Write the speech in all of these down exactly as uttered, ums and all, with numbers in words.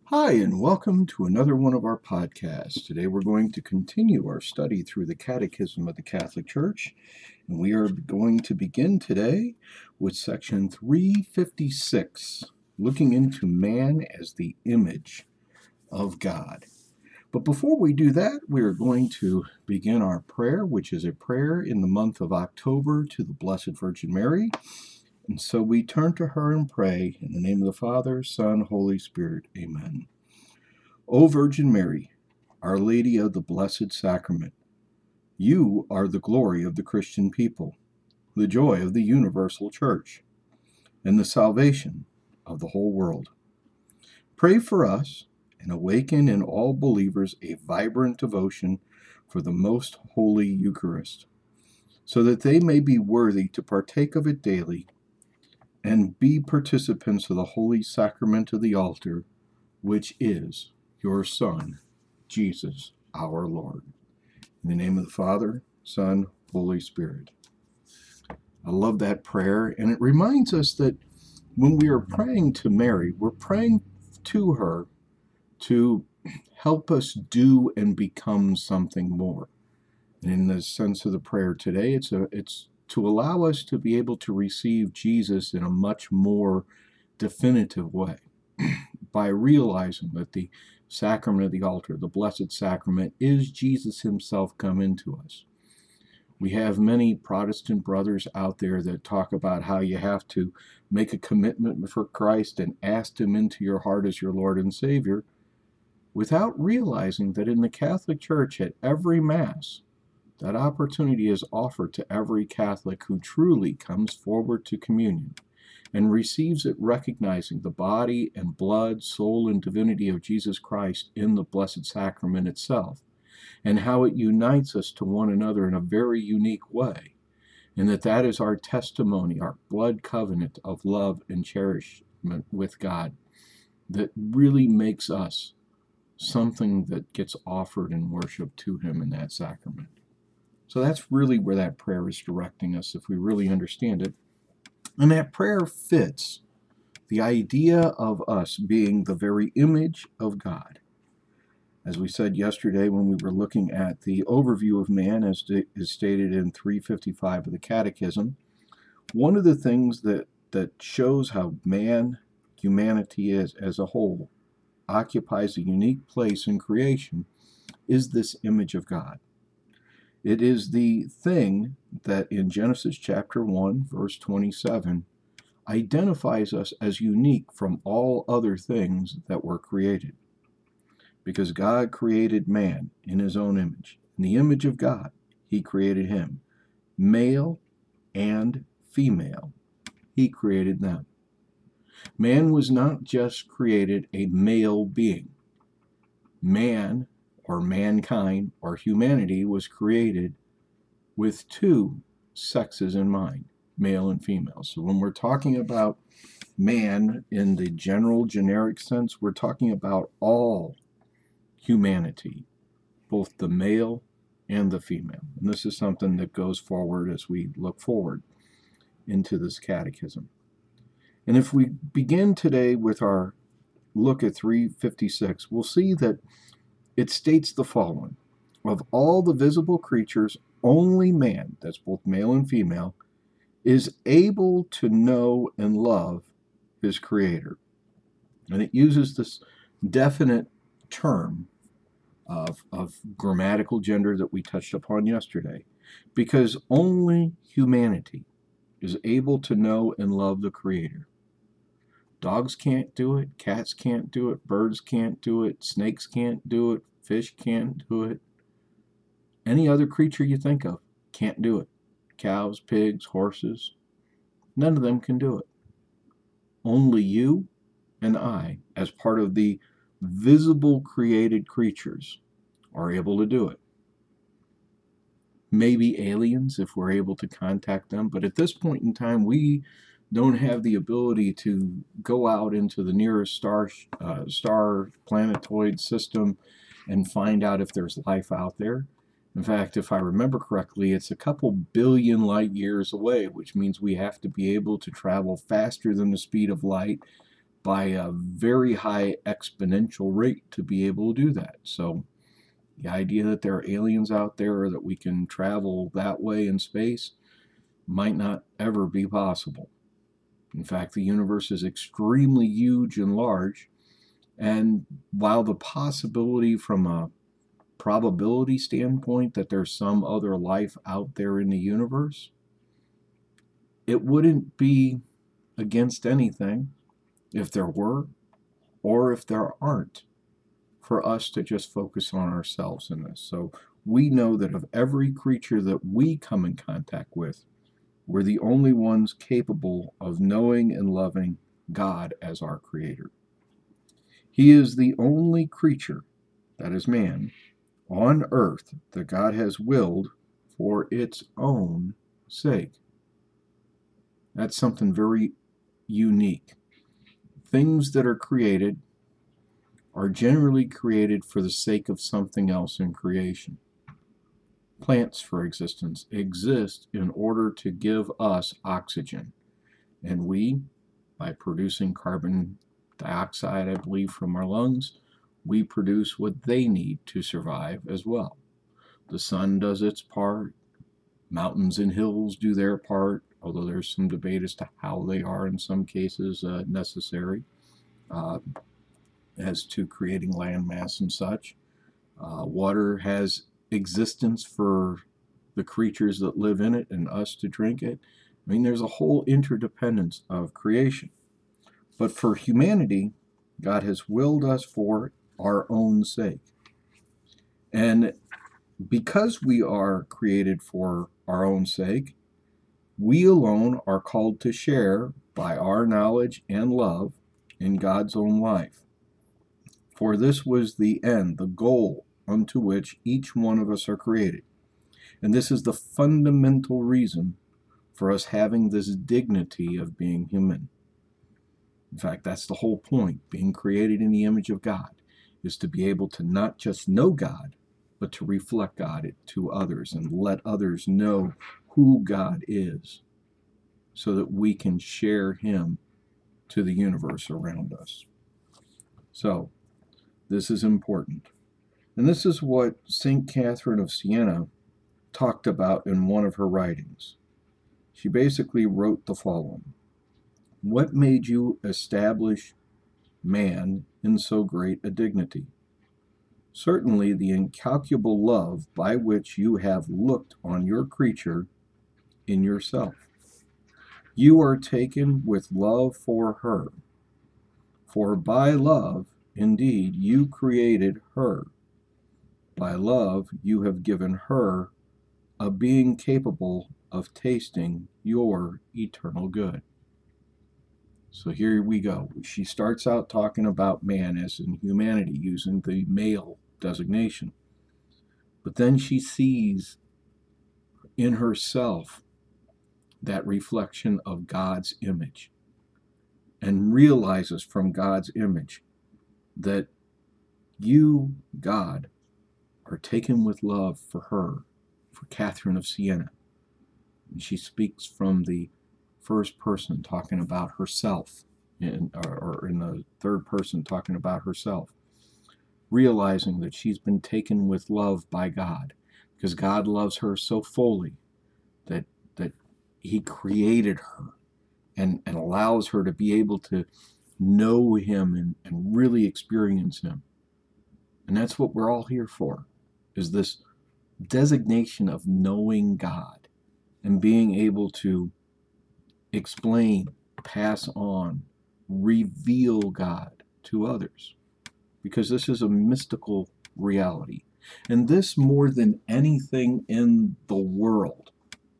Hi, and welcome to another one of our podcasts. Today we're going to continue our study through the Catechism of the Catholic Church, and we are going to begin today with section three fifty-six, looking into man as the image of God. But before we do that, we are going to begin our prayer, which is a prayer in the month of October to the Blessed Virgin Mary. And so we turn to her and pray in the name of the Father, Son, Holy Spirit. Amen. O Virgin Mary, Our Lady of the Blessed Sacrament, you are the glory of the Christian people, the joy of the universal Church, and the salvation of the whole world. Pray for us and awaken in all believers a vibrant devotion for the most holy Eucharist, so that they may be worthy to partake of it daily and be participants of the holy sacrament of the altar, which is your Son, Jesus, our Lord. In the name of the Father, Son, Holy Spirit. I love that prayer, and it reminds us that when we are praying to Mary, we're praying to her to help us do and become something more. And in the sense of the prayer today, it's a it's to allow us to be able to receive Jesus in a much more definitive way by realizing that the sacrament of the altar, the Blessed Sacrament, is Jesus himself come into us. We have many Protestant brothers out there that talk about how you have to make a commitment for Christ and ask him into your heart as your Lord and Savior, without realizing that in the Catholic Church at every Mass, that opportunity is offered to every Catholic who truly comes forward to communion and receives it recognizing the body and blood, soul, and divinity of Jesus Christ in the Blessed Sacrament itself, and how it unites us to one another in a very unique way, and that that is our testimony, our blood covenant of love and cherishment with God that really makes us something that gets offered in worship to him in that sacrament. So that's really where that prayer is directing us if we really understand it. And that prayer fits the idea of us being the very image of God. As we said yesterday when we were looking at the overview of man as is stated in three fifty-five of the Catechism, one of the things that, that shows how man, humanity is as a whole, occupies a unique place in creation is this image of God. It is the thing that in Genesis chapter one, verse twenty-seven, identifies us as unique from all other things that were created. Because God created man in his own image. In the image of God, he created him. Male and female, he created them. Man was not just created a male being. Man, or mankind, or humanity, was created with two sexes in mind, male and female. So when we're talking about man in the general generic sense, we're talking about all humanity, both the male and the female. And this is something that goes forward as we look forward into this catechism. And if we begin today with our look at three fifty-six, we'll see that it states the following: of all the visible creatures, only man, that's both male and female, is able to know and love his Creator. And it uses this definite term of, of grammatical gender that we touched upon yesterday, because only humanity is able to know and love the Creator. Dogs can't do it, cats can't do it, birds can't do it, snakes can't do it, fish can't do it. Any other creature you think of can't do it. Cows, pigs, horses, none of them can do it. Only you and I, as part of the visible created creatures, are able to do it. Maybe aliens, if we're able to contact them, but at this point in time, we don't have the ability to go out into the nearest star, uh, star planetoid system and find out if there's life out there. In fact, if I remember correctly, it's a couple billion light years away, which means we have to be able to travel faster than the speed of light by a very high exponential rate to be able to do that. So the idea that there are aliens out there or that we can travel that way in space might not ever be possible. In fact, the universe is extremely huge and large, and while the possibility from a probability standpoint that there's some other life out there in the universe, it wouldn't be against anything if there were or if there aren't, for us to just focus on ourselves in this. So we know that of every creature that we come in contact with, we're the only ones capable of knowing and loving God as our Creator. He is the only creature, that is man, on earth that God has willed for its own sake. That's something very unique. Things that are created are generally created for the sake of something else in creation. Plants, for existence, exist in order to give us oxygen. And we, by producing carbon dioxide, I believe, from our lungs, we produce what they need to survive as well. The sun does its part. Mountains and hills do their part, although there's some debate as to how they are in some cases uh, necessary. Uh, as to creating land mass and such. Uh, water has existence for the creatures that live in it and us to drink it. I mean, there's a whole interdependence of creation. But for humanity, God has willed us for our own sake. And because we are created for our own sake, we alone are called to share by our knowledge and love in God's own life. For this was the end, the goal unto which each one of us are created. And this is the fundamental reason for us having this dignity of being human. In fact, that's the whole point. Being created in the image of God is to be able to not just know God, but to reflect God to others and let others know who God is so that we can share Him to the universe around us. So, this is important. And this is what Saint Catherine of Siena talked about in one of her writings. She basically wrote the following: "What made you establish man in so great a dignity? Certainly the incalculable love by which you have looked on your creature in yourself. You are taken with love for her, for by love indeed, you created her. By love, you have given her a being capable of tasting your eternal good." So here we go. She starts out talking about man as in humanity, using the male designation. But then she sees in herself that reflection of God's image and realizes from God's image that you, God, are taken with love for her, for Catherine of Siena. And she speaks from the first person, talking about herself, in, or, or in the third person, talking about herself, realizing that she's been taken with love by God, because God loves her so fully that that He created her and, and allows her to be able to know Him and, and really experience Him. And that's what we're all here for, is this designation of knowing God and being able to explain, pass on, reveal God to others. Because this is a mystical reality. And this, more than anything in the world,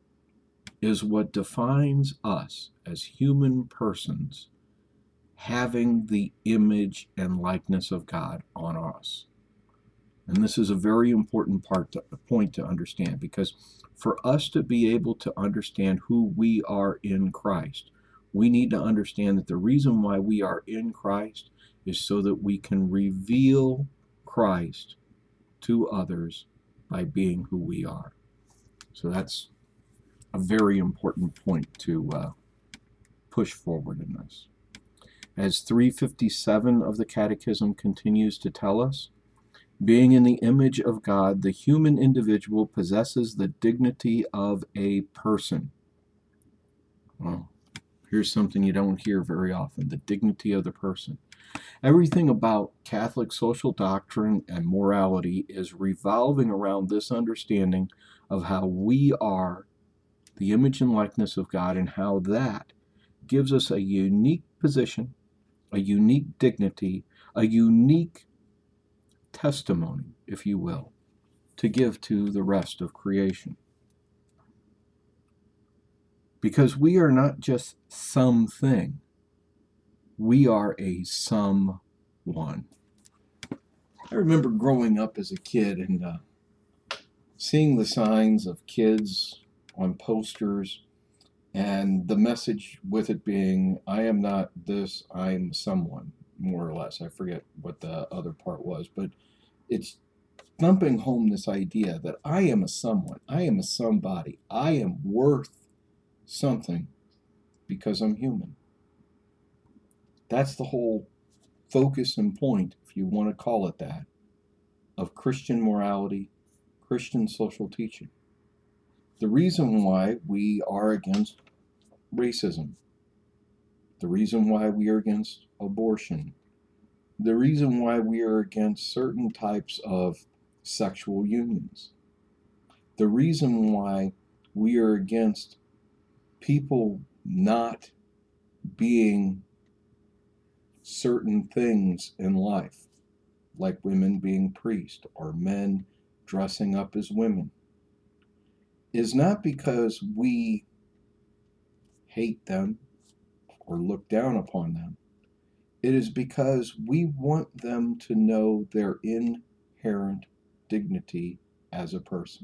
is what defines us as human persons, having the image and likeness of God on us. And this is a very important part to, point to understand, because for us to be able to understand who we are in Christ, we need to understand that the reason why we are in Christ is so that we can reveal Christ to others by being who we are. So that's a very important point to uh, push forward in this. As three fifty-seven of the Catechism continues to tell us, being in the image of God, the human individual possesses the dignity of a person. Well, here's something you don't hear very often, the dignity of the person. Everything about Catholic social doctrine and morality is revolving around this understanding of how we are the image and likeness of God, and how that gives us a unique position, a unique dignity, a unique testimony, if you will, to give to the rest of creation. Because we are not just something, we are a someone. I remember growing up as a kid and uh, seeing the signs of kids on posters, and the message with it being, I am not this, I'm someone, more or less. I forget what the other part was, but it's thumping home this idea that I am a someone, I am a somebody, I am worth something because I'm human. That's the whole focus and point, if you want to call it that, of Christian morality, Christian social teaching. The reason why we are against racism, the reason why we are against abortion, the reason why we are against certain types of sexual unions, the reason why we are against people not being certain things in life, like women being priests or men dressing up as women, is not because we hate them or look down upon them. It is because we want them to know their inherent dignity as a person.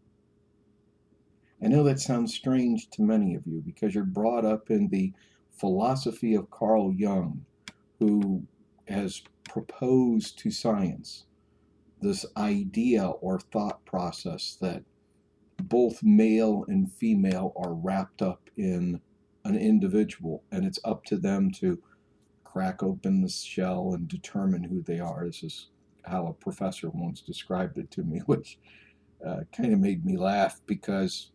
I know that sounds strange to many of you because you're brought up in the philosophy of Carl Jung, who has proposed to science this idea or thought process that both male and female are wrapped up in an individual, and it's up to them to crack open the shell and determine who they are. This is how a professor once described it to me, which uh, kind of made me laugh, because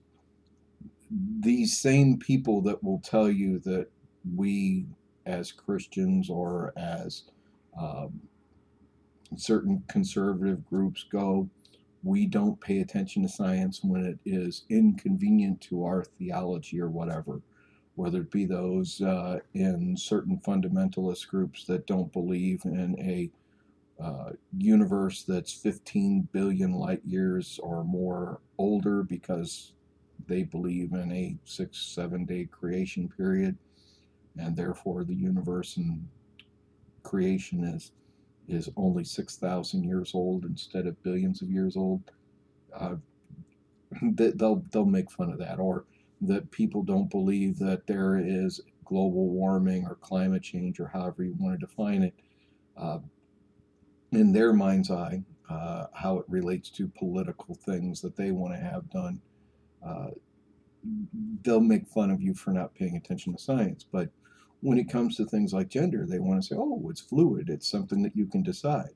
these same people that will tell you that we as Christians or as um, certain conservative groups go, we don't pay attention to science when it is inconvenient to our theology or whatever, whether it be those uh, in certain fundamentalist groups that don't believe in a uh, universe that's fifteen billion light years or more older because they believe in a six, seven day creation period, and therefore the universe and creation is is only six thousand years old instead of billions of years old. Uh, they'll they'll make fun of that, or that people don't believe that there is global warming or climate change or however you want to define it. Uh, in their mind's eye, uh, how it relates to political things that they want to have done. Uh, they'll make fun of you for not paying attention to science. But when it comes to things like gender, they want to say, oh, it's fluid. It's something that you can decide.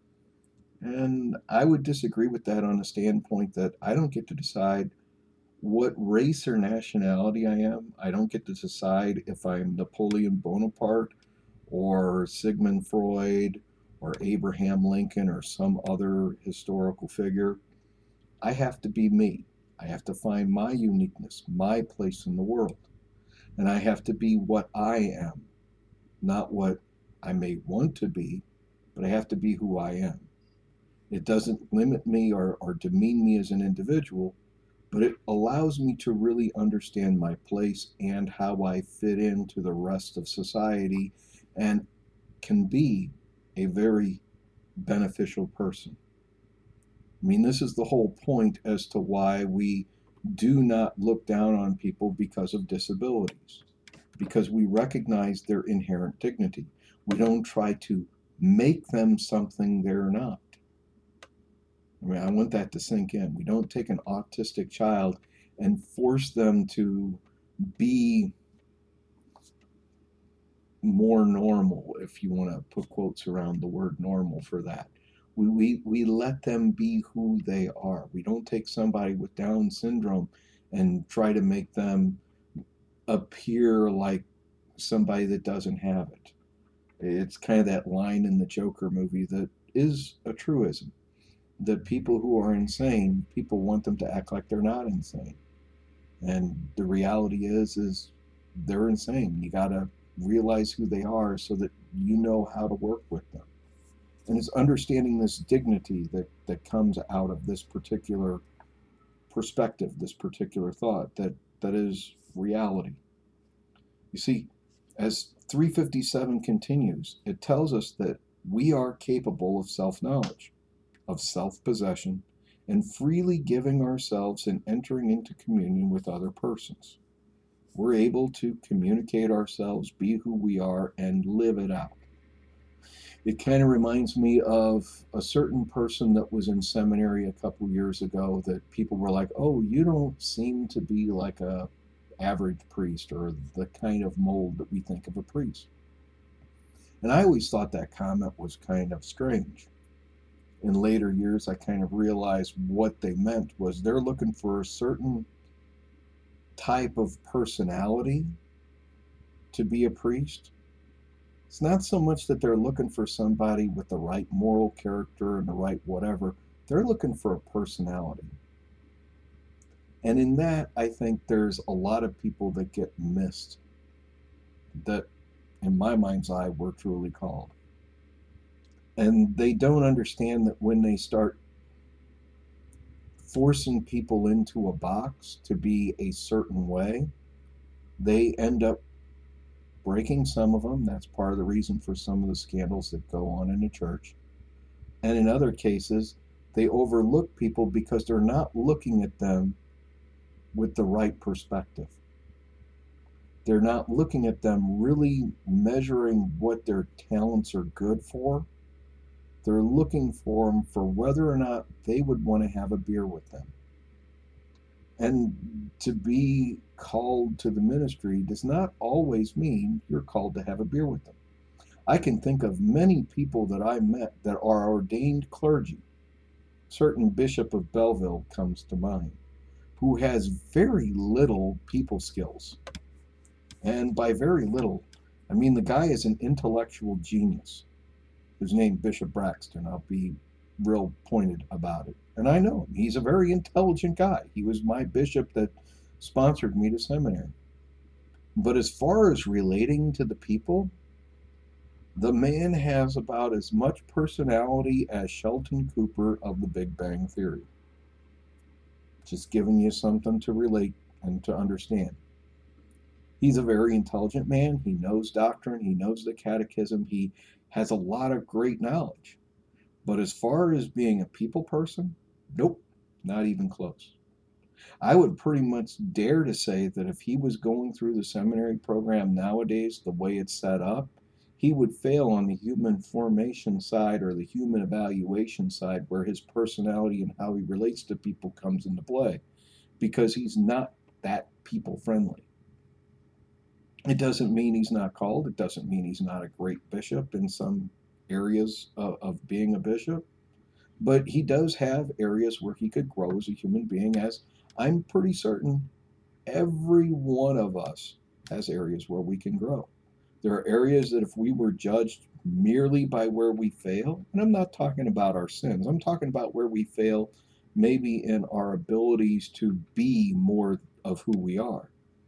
And I would disagree with that on a standpoint that I don't get to decide what race or nationality I am. I don't get to decide if I'm Napoleon Bonaparte or Sigmund Freud or Abraham Lincoln or some other historical figure. I have to be me. I have to find my uniqueness, my place in the world. And I have to be what I am, not what I may want to be, but I have to be who I am. It doesn't limit me or, or demean me as an individual, but it allows me to really understand my place and how I fit into the rest of society, and can be a very beneficial person. I mean, this is the whole point as to why we do not look down on people because of disabilities, because we recognize their inherent dignity. We don't try to make them something they're not. I mean, I want that to sink in. We don't take an autistic child and force them to be more normal, if you want to put quotes around the word normal for that. We, we, we let them be who they are. We don't take somebody with Down syndrome and try to make them appear like somebody that doesn't have it. It's kind of that line in the Joker movie that is a truism. That people who are insane, people want them to act like they're not insane. And the reality is, is they're insane. You got to realize who they are so that you know how to work with them. And it's understanding this dignity that, that comes out of this particular perspective, this particular thought, that, that is reality. You see, as three fifty-seven continues, it tells us that we are capable of self-knowledge, of self-possession, and freely giving ourselves and entering into communion with other persons. We're able to communicate ourselves, be who we are, and live it out. It kind of reminds me of a certain person that was in seminary a couple years ago that people were like, oh, you don't seem to be like a average priest or the kind of mold that we think of a priest. And I always thought that comment was kind of strange. In later years, I kind of realized what they meant was they're looking for a certain type of personality to be a priest. It's not so much that they're looking for somebody with the right moral character and the right whatever. They're looking for a personality. And in that, I think there's a lot of people that get missed that, in my mind's eye, were truly called. And they don't understand that when they start forcing people into a box to be a certain way, they end up breaking some of them. That's part of the reason for some of the scandals that go on in the church. And in other cases, they overlook people because they're not looking at them with the right perspective. They're not looking at them really measuring what their talents are good for. They're looking for them for whether or not they would want to have a beer with them. And to be called to the ministry does not always mean you're called to have a beer with them. I can think of many people that I met that are ordained clergy. Certain Bishop of Belleville comes to mind, who has very little people skills. And by very little, I mean the guy is an intellectual genius. His name Bishop Braxton. I'll be real pointed about it. And I know him. He's a very intelligent guy. He was my bishop that sponsored me to seminary. But as far as relating to the people, the man has about as much personality as Sheldon Cooper of The Big Bang Theory. Just giving you something to relate and to understand. He's a very intelligent man. He knows doctrine. He knows the catechism. He has a lot of great knowledge. But as far as being a people person, nope, not even close. I would pretty much dare to say that if he was going through the seminary program nowadays, the way it's set up, he would fail on the human formation side or the human evaluation side, where his personality and how he relates to people comes into play, because he's not that people friendly. It doesn't mean he's not called. It doesn't mean he's not a great bishop in some areas of, of being a bishop. But he does have areas where he could grow as a human being, as I'm pretty certain every one of us has areas where we can grow. There are areas that if we were judged merely by where we fail, and I'm not talking about our sins, I'm talking about where we fail maybe in our abilities to be more of who we are,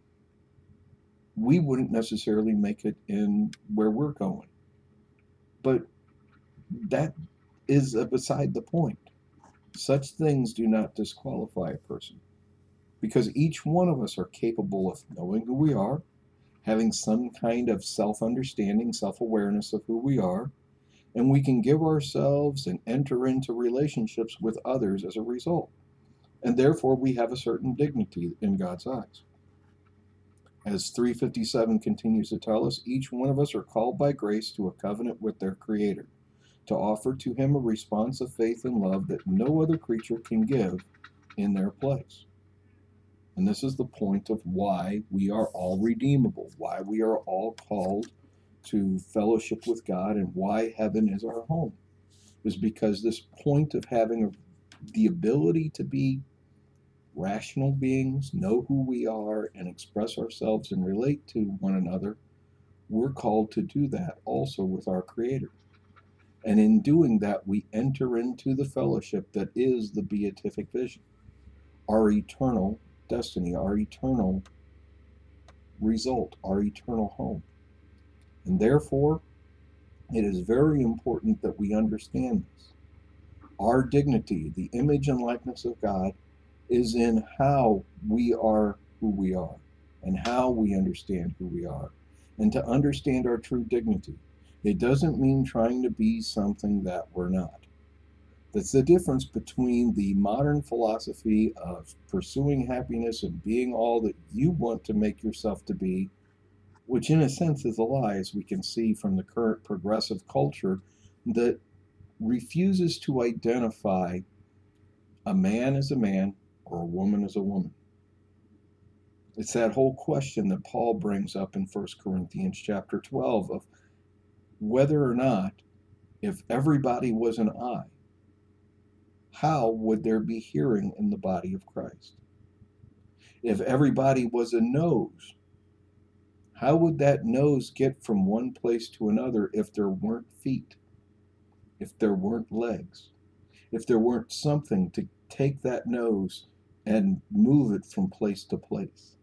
we wouldn't necessarily make it in where we're going. But that is beside the point. Such things do not disqualify a person, because each one of us are capable of knowing who we are, having some kind of self-understanding, self-awareness of who we are, and we can give ourselves and enter into relationships with others as a result. And therefore, we have a certain dignity in God's eyes. As three fifty-seven continues to tell us, each one of us are called by grace to a covenant with their Creator, to offer to Him a response of faith and love that no other creature can give in their place. And this is the point of why we are all redeemable, why we are all called to fellowship with God and why heaven is our home is because this point of having a, the ability to be rational beings, know who we are, and express ourselves and relate to one another, we're called to do that also with our Creator. And in doing that, we enter into the fellowship that is the beatific vision, our eternal destiny, our eternal result, our eternal home. And therefore, it is very important that we understand this. Our dignity, the image and likeness of God, is in how we are who we are and how we understand who we are. And to understand our true dignity, it doesn't mean trying to be something that we're not. That's the difference between the modern philosophy of pursuing happiness and being all that you want to make yourself to be, which in a sense is a lie, as we can see from the current progressive culture that refuses to identify a man as a man or a woman as a woman. It's that whole question that Paul brings up in First Corinthians chapter twelve of whether or not, if everybody was an eye, how would there be hearing in the body of Christ? If everybody was a nose, how would that nose get from one place to another if there weren't feet, if there weren't legs, if there weren't something to take that nose and move it from place to place?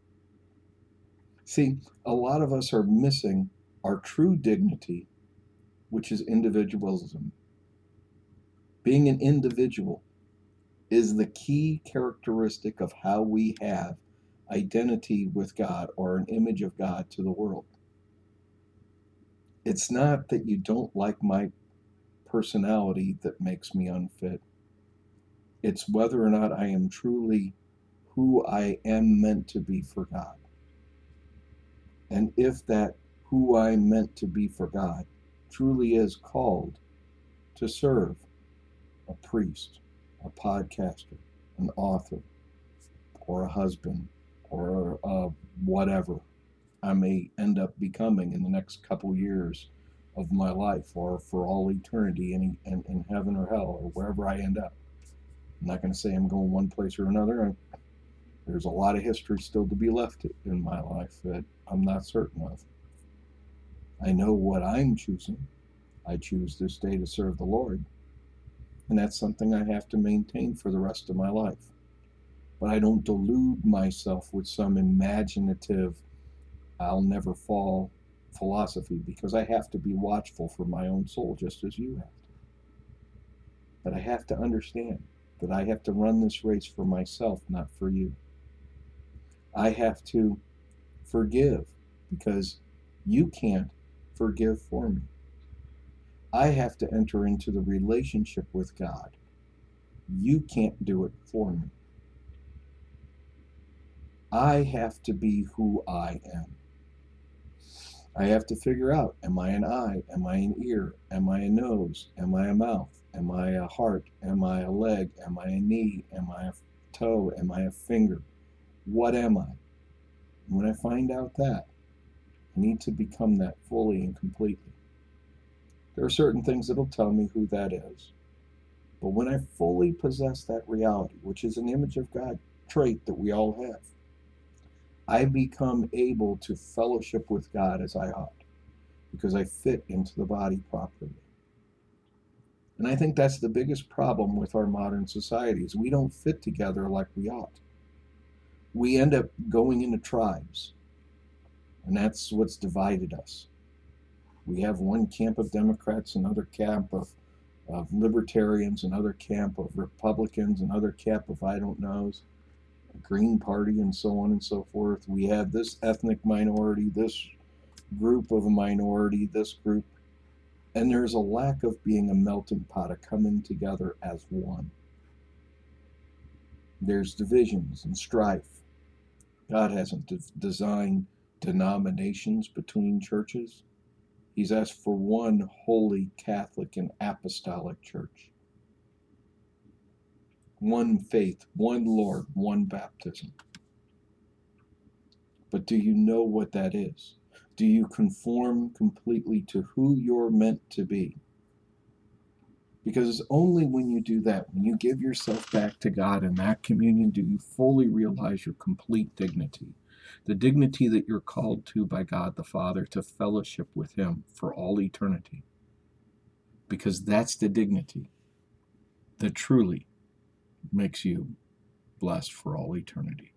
See, a lot of us are missing our true dignity, which is individualism. Being an individual is the key characteristic of how we have identity with God or an image of God to the world. It's not that you don't like my personality that makes me unfit. It's whether or not I am truly who I am meant to be for God. And if that who I'm meant to be for God truly is called to serve a priest, a podcaster, an author, or a husband, or a whatever I may end up becoming in the next couple years of my life, or for all eternity in, in, in heaven or hell, or wherever I end up. I'm not going to say I'm going one place or another. There's a lot of history still to be left in my life that I'm not certain of. I know what I'm choosing. I choose this day to serve the Lord. And that's something I have to maintain for the rest of my life. But I don't delude myself with some imaginative, I'll never fall philosophy, because I have to be watchful for my own soul just as you have to. But I have to understand that I have to run this race for myself, not for you. I have to forgive because you can't forgive for me. I have to enter into the relationship with God. You can't do it for me. I have to be who I am. I have to figure out, am I an eye? Am I an ear? Am I a nose? Am I a mouth? Am I a heart? Am I a leg? Am I a knee? Am I a toe? Am I a finger? What am I? And when I find out that, I need to become that fully and completely. There are certain things that'll tell me who that is. But when I fully possess that reality, which is an image of God trait that we all have, I become able to fellowship with God as I ought, because I fit into the body properly. And I think that's the biggest problem with our modern societies. We don't fit together like we ought. We end up going into tribes, and that's what's divided us. We have one camp of Democrats, another camp of, of libertarians, another camp of Republicans, another camp of I don't knows, a Green Party, and so on and so forth. We have this ethnic minority, this group of a minority, this group, and there's a lack of being a melting pot, of coming together as one. There's divisions and strife. God hasn't de- designed denominations between churches. He's asked for one holy Catholic and apostolic church. One faith, one Lord, one baptism. But do you know what that is? Do you conform completely to who you're meant to be? Because it's only when you do that, when you give yourself back to God in that communion, do you fully realize your complete dignity. The dignity that you're called to by God the Father to fellowship with Him for all eternity. Because that's the dignity that truly makes you blessed for all eternity.